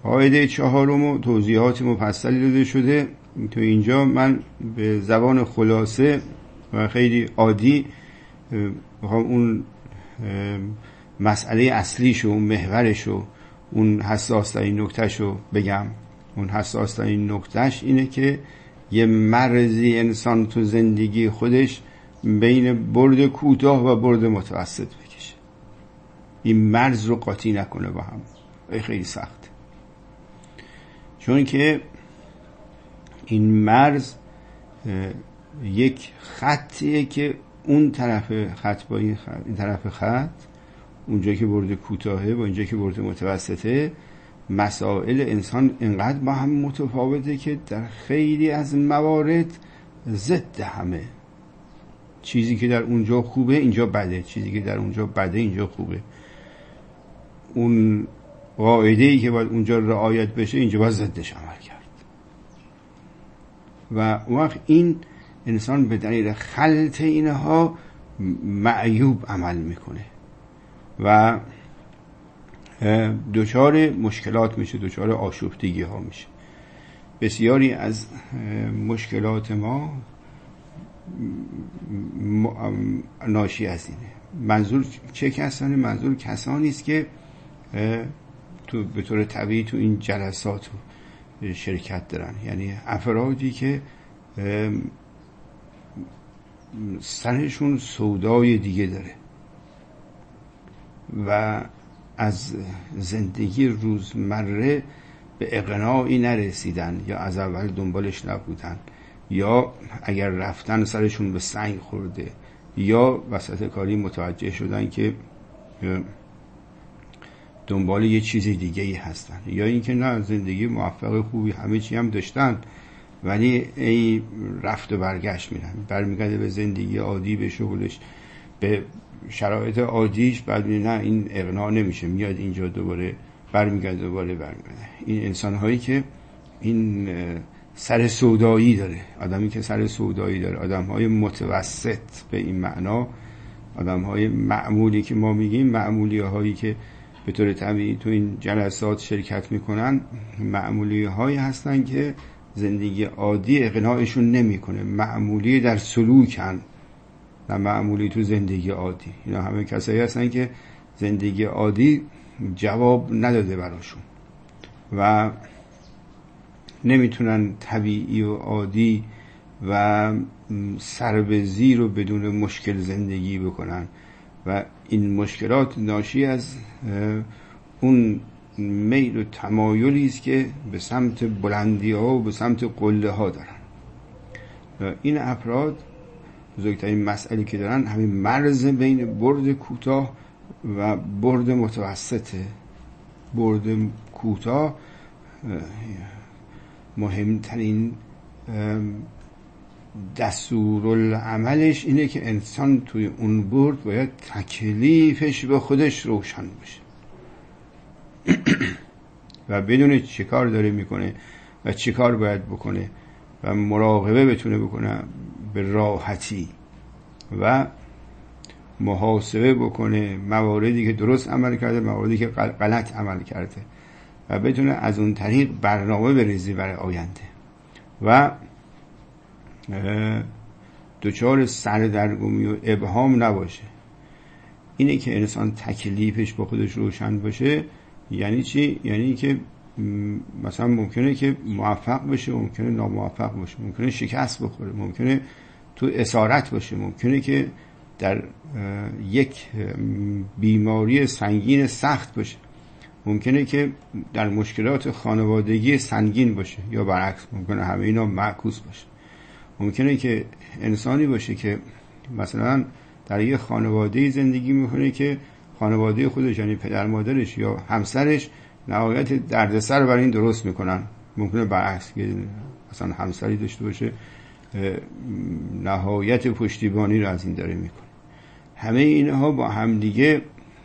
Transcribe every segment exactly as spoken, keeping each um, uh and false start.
قاعده چهارم و توضیحات مفصلی داده شده. تو اینجا من به زبان خلاصه و خیلی عادی میخوام اون مسئله اصلیشو، اون محورشو، اون حساس ترین نکتهشو بگم. اون حساس ترین نکتهش اینه که یه مرزی انسان تو زندگی خودش بین برد کوتاه و برد متوسط بکشه. این مرز رو قاطی نکنه با هم. خیلی سخت، چون که این مرز یک خطیه که اون طرف خط با این, خط، این طرف خط، اونجا که برد کوتاهه با اینجا که برد متوسطه، مسائل انسان اینقدر با هم متفاوته که در خیلی از موارد ضد همه. چیزی که در اونجا خوبه اینجا بده، چیزی که در اونجا بده اینجا خوبه. اون قاعده‌ای که باید اونجا رعایت بشه اینجا باید ضدش عمل کرد. و اون وقت این انسان به دلیل خلط اینها معیوب عمل میکنه و دچار مشکلات میشه، دچار آشفتگی ها میشه. بسیاری از مشکلات ما ناشی از اینه. منظور چه کسانی؟ منظور کسانی است که تو به طور طبیعی تو این جلسات شرکت دارن، یعنی افرادی که سرشون سودای دیگه داره و از زندگی روزمره به اقناعی نرسیدن، یا از اول دنبالش نبودن، یا اگر رفتن سرشون به سنگ خورده، یا وسط کاری متوجه شدن که دنبال یه چیز دیگه ای هستن، یا اینکه نه زندگی موفق خوبی همه چی هم داشتن ولی ای رفت و برگشت میرن، برمیگرده به زندگی عادی، به شغلش، به شرایط عادیش، بعد نه این اقناع نمیشه، میاد اینجا دوباره برمیگرده دوباره برمیگرده. این انسان هایی که این سر سودایی داره، آدمی که سر سودایی داره، آدم های متوسط به این معنا، آدم های معمولی که ما میگیم، معمولی هایی که به طور طبیعی تو این جلسات شرکت میکنن، معمولی هایی هستن که زندگی عادی اقناعشون نمیکنه، معمولی در سلوکن نه معمولی تو زندگی عادی. اینا همه کسایی هستن که زندگی عادی جواب نداده براشون و نمیتونن طبیعی و عادی و سر به زیر و بدون مشکل زندگی بکنن و این مشکلات ناشی از اون میل و تمایلی است که به سمت بلندی ها و به سمت قله ها دارن. و این افراد بزرگترین مسئله که دارن همین مرز بین برد کوتاه و برد متوسطه. برد کوتاه مهمترین دستورالعملش اینه که انسان توی اون برد باید تکلیفش به خودش روشن باشه و بدونه چه کار داره میکنه و چه کار باید بکنه و مراقبه بتونه بکنه به راحتی و محاسبه بکنه مواردی که درست عمل کرده، مواردی که غلط عمل کرده و بتونه از اون طریق برنامه بریزی برای آینده و دچار سردرگمی و ابهام نباشه. اینه که انسان تکلیفش با خودش روشن باشه. یعنی چی؟ یعنی که مثلا ممکنه که موفق باشه، ممکنه ناموفق باشه، ممکنه شکست بخوره، ممکنه تو اسارت باشه، ممکنه که در یک بیماری سنگین سخت باشه، ممکنه که در مشکلات خانوادگی سنگین باشه، یا برعکس ممکنه همه اینا معکوس باشه. ممکنه که انسانی باشه که مثلا در یک خانواده زندگی میکنه که خانواده خودش، یعنی پدر مادرش یا همسرش، نهایت دردسر برای این درست میکنن. ممکنه برعکس که مثلا همسری داشته باشه نهایت پشتیبانی رو از این داره میکنه. همه اینها با هم دیگه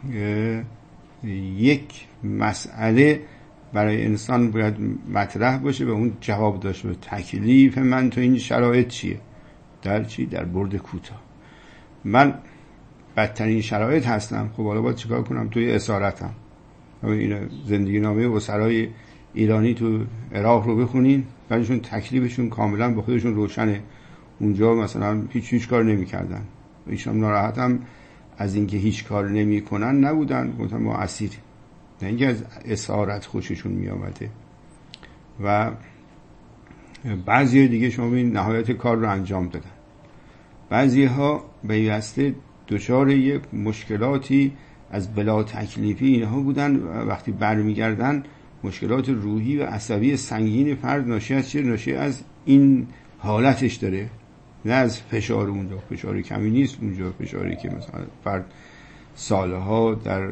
یک مسئله برای انسان باید مطرح باشه و اون جواب داشته باشه. تکلیف من تو این شرایط چیه؟ در چی؟ در برد کوتاه. من بدترین شرایط هستم، خب حالا باید چیکار کنم؟ توی اسارتم. این زندگی نامه اسرای ایرانی تو عراق رو بخونین، بعدشون تکلیفشون کاملا با خودشون روشنه. اونجا مثلا هیچ هیچ کار نمی‌کردن، ایشون ناراحت هم از اینکه هیچ کار نمی‌کنن نبودن، گفتن ما اسیر، نه اینکه از اسارت خوششون میآمده. و بعضی دیگه شما ببین نهایت کار رو انجام دادن. بعضی ها بی‌واسطه دچار یک مشکلاتی از بلا تکلیفی اینها بودن، وقتی برمیگردن مشکلات روحی و عصبی سنگین فرد ناشی از چه؟ ناشی از این حالتش داره، نه از فشار اونجا. فشار کمی نیست اونجا، فشاری که مثلا فرد سالها در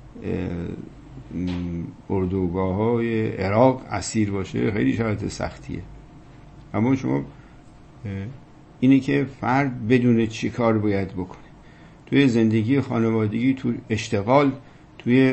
اردوگاه های عراق اسیر باشه خیلی شرایط سختیه. اما شما اینه که فرد بدونه چی کار باید بکنه توی زندگی خانوادگی، توی اشتغال، توی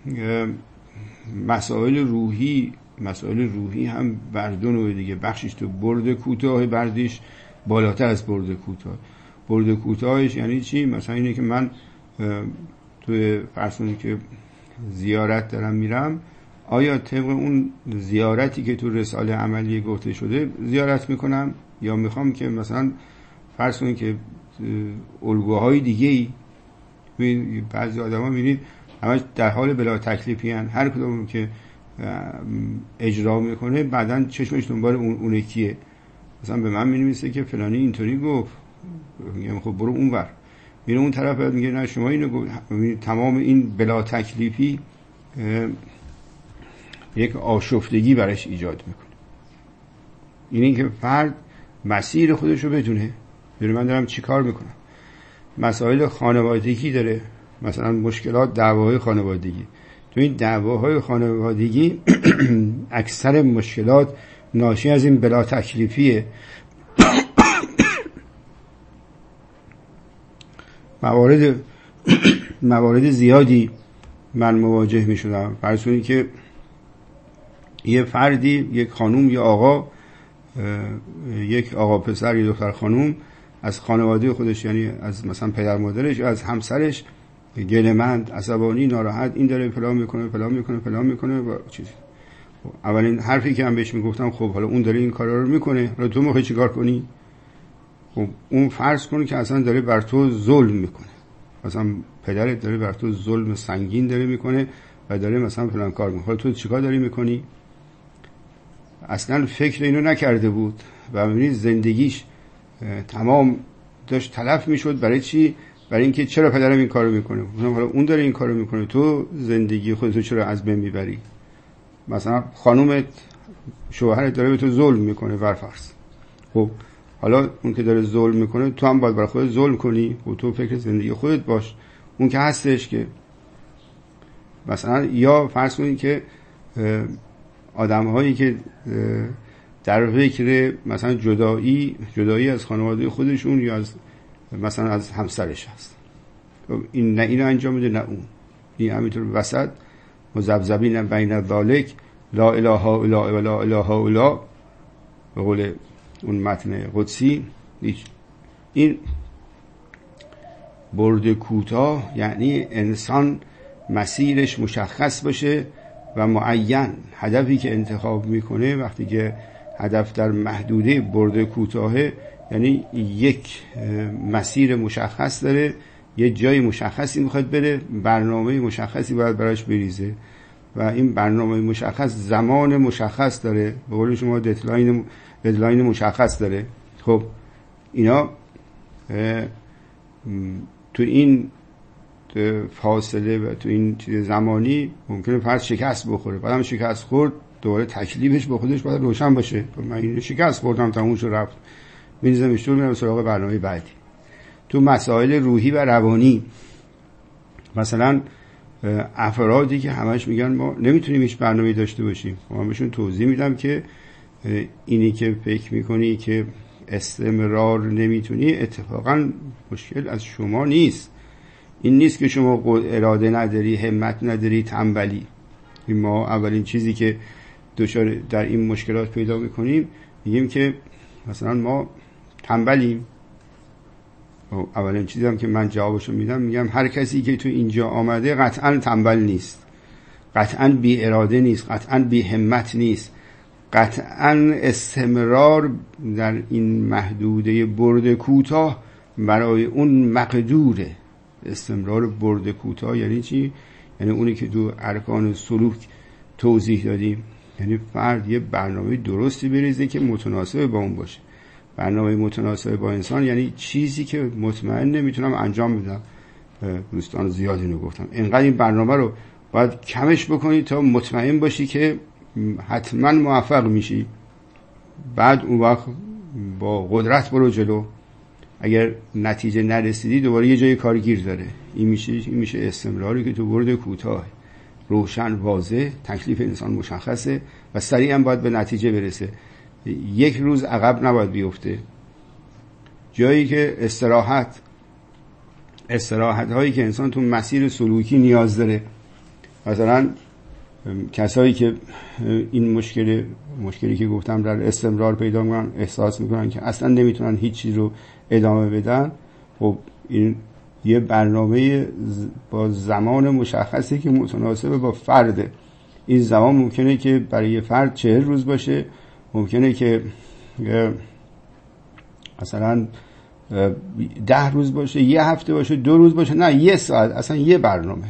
مسائل روحی. مسائل روحی هم بر دو نوع دیگه، بخشش تو برد کوتاه، بردیش بالاتر از برد کوتاه. برد کوتاهش یعنی چی؟ مثلا اینه که من توی فرسونی که زیارت دارم میرم، آیا طبق اون زیارتی که تو رساله عملی گفته شده زیارت میکنم، یا میخوام که مثلا فرض کنید که الگوهای دیگه‌ای، بعضی آدما میبینید همش در حال بلا تکلیفی هن، هر کدوم که اجرا میکنه بعدن چشمش دنبال اون اون کیه. مثلا به من می‌نویسه که فلانی اینطوری گفت، میگم خب برو اونور، میره اون طرف بعد میگه نه شما اینو گفت. تمام این بلا تکلیفی یک آشفتگی برش ایجاد میکنه. این این که فرد مسیر خودش رو بدونه، ببین من دارم چی کار میکنم. مسائل خانوادگی داره، مثلا مشکلات دعواهای خانوادگی. تو این دعواهای خانوادگی اکثر مشکلات ناشی از این بلا تکلیفیه. موارد موارد زیادی من مواجه می شدم. فرض کنید که یه فردی، یک خانوم یا آقا، یک آقا پسر یا دختر خانوم از خانواده خودش، یعنی از مثلا پدر مادرش یا از همسرش گله‌مند، عصبانی، ناراحت، این داره فلان میکنه فلان میکنه فلان میکنه و چیز. اولین حرفی که من بهش میگفتم خب حالا اون داره این کارا رو میکنه، حالا تو میخوای چیکار کنی؟ خب اون فرض کن که اصلا داره بر تو ظلم میکنه، مثلا پدرت داره بر تو ظلم سنگین داره میکنه و داره مثلا فلان کار میکنه، تو چیکار داری میکنی؟ اصلا فکر اینو نکرده بود و میبینید زندگیش تمام داشت تلف میشد. برای چی؟ برای اینکه چرا پدرم این کارو میکنه، حالا اون داره این کارو میکنه، تو زندگی خودتو چرا از بین میبری؟ مثلا خانومت، شوهرت داره به تو ظلم میکنه برفرض. خب حالا اون که داره ظلم میکنه تو هم باید برای خودت ظلم کنی و تو فکر زندگی خودت باش. اون که هستش که مثلا، یا فرض کنید که آدم هایی که در فکر مثلا جدایی جدایی از خانواده خودشون یا از مثلا از همسرش هست، این نه اینو انجام میده نه اون، این همینطور وسط مذبذبین بین ذالک لا اله الا الله ولا اله الا الله، به قول اون متن قدسی. این برد کوتاه یعنی انسان مسیرش مشخص باشه و معین. هدفی که انتخاب میکنه وقتی که هدف در محدوده برد کوتاهه، یعنی یک مسیر مشخص داره، یه جای مشخصی میخواد بره، برنامه مشخصی باید براش بریزه و این برنامه مشخص زمان مشخص داره، به قول شما ددلاین ددلاین مشخص داره. خب اینا تو این فاصله و تو این چیز زمانی ممکنه فرد شکست بخوره، بعدم شکست خورد دوباره تکلیفش با خودش باید روشن باشه. من این شکست خوردم تموم شد رفت، می‌ریزمش دور میرم سراغ برنامه بعدی. تو مسائل روحی و روانی مثلا افرادی که همش میگن ما نمیتونیم هیچ برنامه‌ای داشته باشیم، من بهشون توضیح میدم که اینی که فکر میکنی که استمرار نمیتونی، اتفاقا مشکل از شما نیست. این نیست که شما اراده نداری، همت نداری، تنبلی. ما اولین چیزی که دچار در این مشکلات پیدا میکنیم میگیم که مثلا ما تنبلیم. اولین چیزی هم که من جوابشو میدم میگم هر کسی که تو اینجا آمده قطعا تنبل نیست. قطعا بی اراده نیست، قطعا بی همت نیست، قطعا استمرار در این محدوده برد کوتاه برای اون مقدوره. استمرار برد کوتاه یعنی چی؟ یعنی اونی که تو ارکان سلوک توضیح دادیم، یعنی فرد یه برنامه درستی بریزه که متناسب با اون باشه. برنامه متناسب با انسان یعنی چیزی که مطمئن نمیتونم انجام بدم. دوستان زیادی اینو گفتم، اینقدر این برنامه رو باید کمش بکنی تا مطمئن باشی که حتما موفق میشی. بعد اون وقت با قدرت برو جلو. اگر نتیجه نرسیدی دوباره یه جای کارگیر داره. این میشه این میشه استمراری که تو برد کوتاه، روشن، واضح، تکلیف انسان مشخصه و سریعا باید به نتیجه برسه. یک روز عقب نباید بیفته. جایی که استراحت استراحت هایی که انسان تو مسیر سلوکی نیاز داره، مثلا کسایی که این مشکل مشکلی که گفتم در استمرار پیدا میکنن، احساس میکنن که اصلا نمیتونن هیچ چیز رو ادامه بدن، خب این یه برنامه با زمان مشخصی که متناسب با فرده. این زمان ممکنه که برای فرد چهل روز باشه، ممکنه که مثلا ده روز باشه، یه هفته باشه، دو روز باشه، نه یه ساعت، اصلا یه برنامه.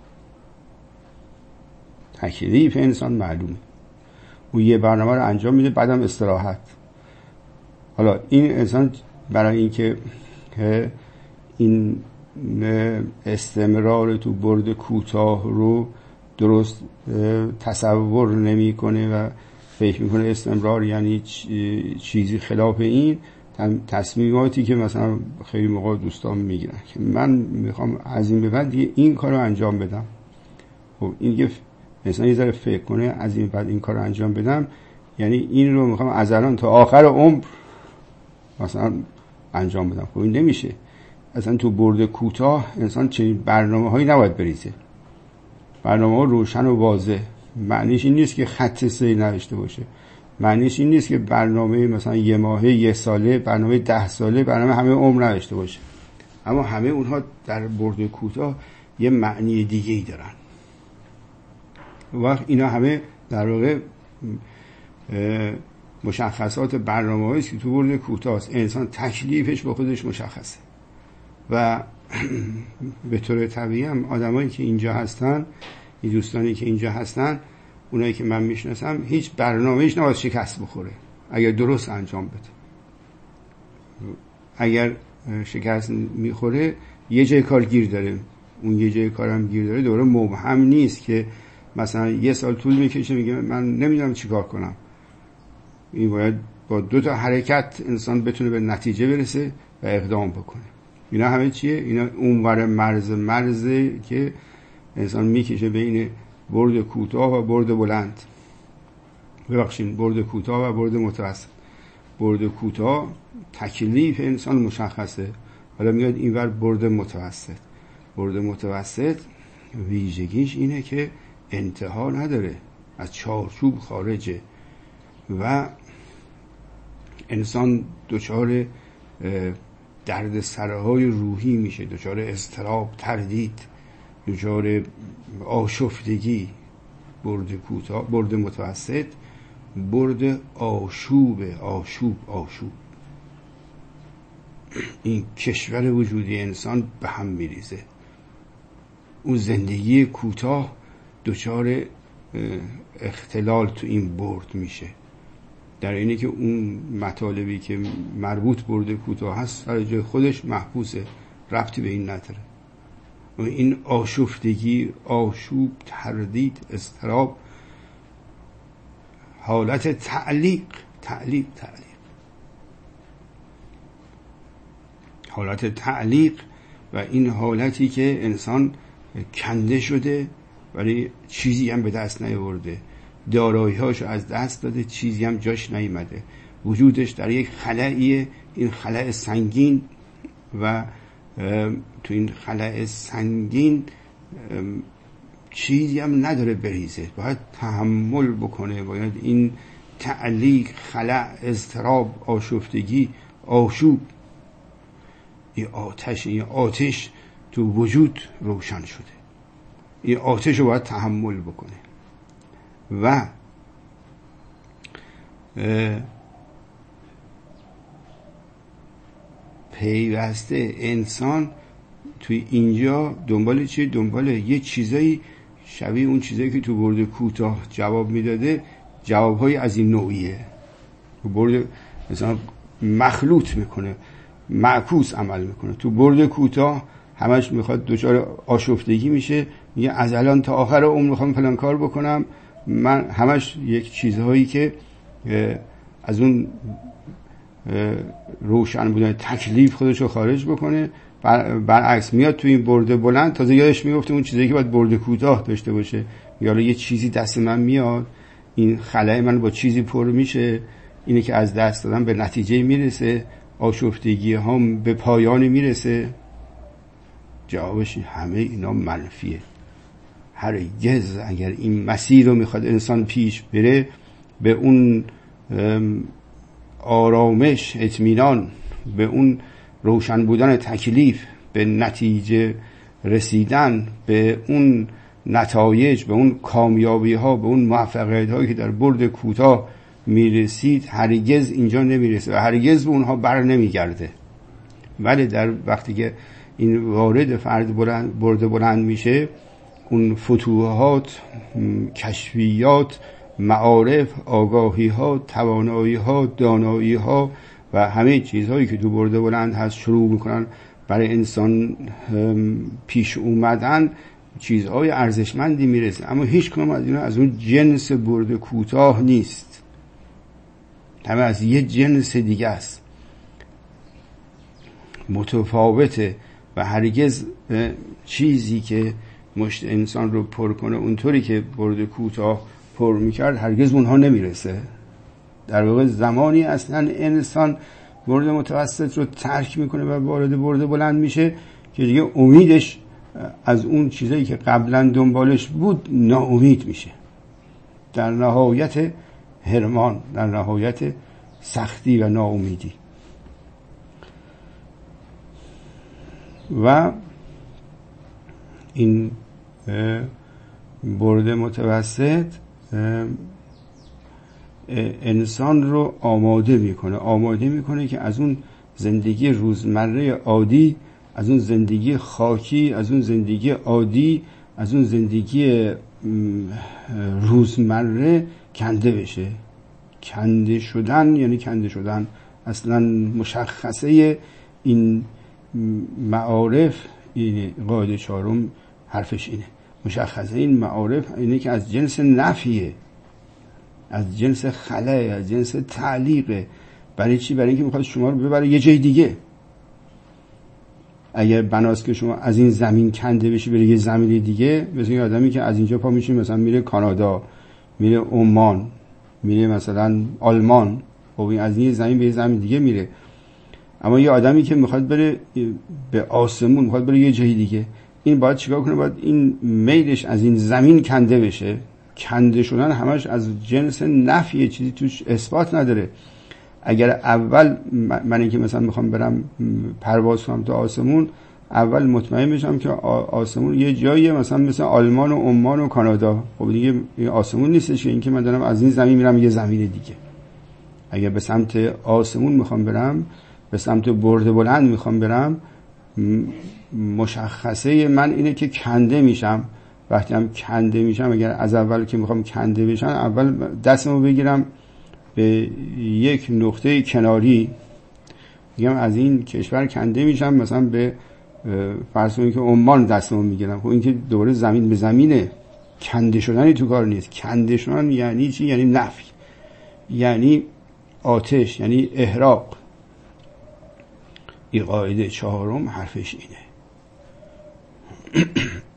تکلیف انسان معلومه، اون یه برنامه رو انجام میده، بعدم استراحت. حالا این انسان برای اینکه این استمرار تو برد کوتاه رو درست تصور نمیکنه و فکر میکنه استمرار یعنی چیزی خلاف این، تصمیماتی که مثلا خیلی موقع دوستان میگیرن که من میخوام از این به بعد این کار رو انجام بدم. خب این که مثلا یه ذره فکر کنه از این بعد این کار رو انجام بدم، یعنی این رو میخوام از الان تا آخر عمر مثلا انجام بدم. خب این نمیشه. اصلا تو برد کوتاه انسان چنین برنامه هایی نباید بریزه. برنامه ها روشن و واضح. معنیش این نیست که خط سیر نداشته باشه. معنیش این نیست که برنامه مثلا یه ماهه، یه ساله، برنامه ده ساله، برنامه همه عمر نداشته باشه. اما همه اونها در برد کوتاه یه معنی دیگه ای دارن. وقت اینا همه در واقع مشخصات برنامه هاییست که تو برد کوتاه است. انسان تکلیفش با خودش مشخصه و به طور طبیعی هم آدمایی که اینجا هستن، این دوستانی که اینجا هستن، اونایی که من میشناسم، هیچ برنامه‌ایش نباید شکست بخوره اگر درست انجام بده. اگر شکست میخوره یه جای کار گیر داره، اون یه جای کارم گیر داره، دوباره مبهم نیست که مثلا یه سال طول میکشه میگه من نمیدونم چیکار کنم. این باید با دو تا حرکت انسان بتونه به نتیجه برسه و اقدام بکنه. اینا همه چیه؟ اینا اونور مرز مرزه که انسان میکشه بین برد کوتاه و برد بلند. ببخشید، برد کوتاه و برد متوسط. برد کوتاه تکلیف انسان مشخصه، حالا میاد اینور برد متوسط. برد متوسط ویژگیش اینه که انتها نداره، از چارچوب خارجه و انسان دچار درد سرهای روحی میشه، دچار اضطراب، تردید، دچار آشفتگی. برد کوتاه، برد متوسط، برد آشوب آشوب آشوب. این کشور وجودی انسان به هم میریزه. اون زندگی کوتاه دچار اختلال تو این برد میشه، در اینه که اون مطالبی که مربوط برد کوتاه هست سر جای خودش محفوظه، ربطی به این نداره. این آشفتگی، آشوب، تردید، اضطراب، حالت تعلیق تعلیق تعلیق حالت تعلیق و این حالتی که انسان کنده شده ولی چیزی هم به دست نیاورده، دارایی‌هاشو از دست داده، چیزی هم جاش نیامده، وجودش در یک خلأیه، این خلأ سنگین و تو این خلأ سنگین چیزی هم نداره بریزه، باید تحمل بکنه، باید این تعلیق، خلأ، اضطراب، آشفتگی، آشوب، این آتش این آتش تو وجود روشن شده. این آتش رو باید تحمل بکنه و پیوسته انسان توی اینجا دنبال چیه؟ دنبال یه چیزایی شبیه اون چیزایی که تو برد کوتاه جواب میداده، جوابهای از این نوعیه. تو برد مثلا مخلوط میکنه، معکوس عمل میکنه. تو برد کوتاه همش میخواد دچار آشفتگی میشه، میگه از الان تا آخر عمر میخوام فلان کار بکنم. من همش یک چیزهایی که از اون روشن بودن تکلیف خودشو خارج بکنه. برعکس میاد تو این برده بلند، تازه یادش میفته اون چیزایی که باید برده کوتاه داشته باشه. یا یه چیزی دست من میاد، این خلای من با چیزی پر میشه، اینه که از دست دادم به نتیجه میرسه، آشفتگی هم به پایان میرسه. جوابش همه اینا منفیه. هرگز اگر این مسیر رو میخواد انسان پیش بره، به اون آرامش، اطمینان، به اون روشن بودن تکلیف، به نتیجه رسیدن، به اون نتایج، به اون کامیابی ها، به اون موفقیت هایی که در برد کوتاه میرسید، هرگز اینجا نمیرسه و هرگز به اونها بر نمیگرده. ولی در وقتی که این وارد فرد بلند برد بلند میشه، اون فتوحات، کشفیات، معارف، آگاهی ها، توانایی ها، دانایی ها و همه چیزهایی که تو برد بلند هست شروع میکنن برای انسان پیش اومدن، چیزهای ارزشمندی میرسه. اما هیچ کدوم از اینا از اون جنس برد کوتاه نیست، همه از یه جنس دیگه است، متفاوته و هرگز چیزی که مشت انسان رو پر کنه اونطوری که برد کوتاه پر میکرد هرگز اونها نمیرسه. در واقع زمانی اصلا انسان برد متوسط رو ترک میکنه و وارد برد بلند میشه که دیگه امیدش از اون چیزایی که قبلا دنبالش بود ناامید میشه، در نهایت هرمان، در نهایت سختی و ناامیدی. و این برد متوسط انسان رو آماده میکنه آماده میکنه که از اون زندگی روزمره عادی، از اون زندگی خاکی، از اون زندگی عادی، از اون زندگی روزمره کنده بشه. کنده شدن یعنی کنده شدن اصلا مشخصه این معارف، این قاعده چهارم حرفش اینه، مشخصه این معارف اینه که از جنس نفیه، از جنس خلای، از جنس تعلیقه. برای چی؟ برای اینکه میخواد شما رو ببره یه جای دیگه. اگر بناست که شما از این زمین کنده بشی بره یه زمین دیگه، مثل این آدمی که از اینجا پا میشه مثلا میره کانادا، میره عمان، میره مثلا آلمان، خب این از این زمین به یه زمین دیگه میره. اما یه آدمی که میخواد بره به آسمون، میخواد بره یه جای دیگه، این باید چیکار کنه؟ باید این میلش از این زمین کنده بشه. کنده شدن همش از جنس نفیه، چیزی توش اثبات نداره. اگر اول من اینکه مثلا میخوام برم پرواز کنم تا آسمون، اول مطمئن بشم که آسمون یه جاییه، مثلا مثل آلمان و عمان و کانادا، خب دیگه آسمون نیستش که اینکه من دارم از این زمین میرم یه زمین دیگه. اگر به سمت آسمون میخوام برم، به سمت برد بلند میخوام برم، مشخصه من اینه که کنده میشم. وقتی هم کنده میشم، اگر از اول که میخوام کنده بشم، اول دستمو بگیرم به یک نقطه کناری، میگم از این کشور کنده میشم، مثلا به فرض کنید که عمان دستمو میگیرم. خب این که دوباره زمین به زمینه، کنده شدنی تو کار نیست. کنده شدن یعنی چی؟ یعنی نفی، یعنی آتش، یعنی احراق. این قاعده چهارم حرفش اینه.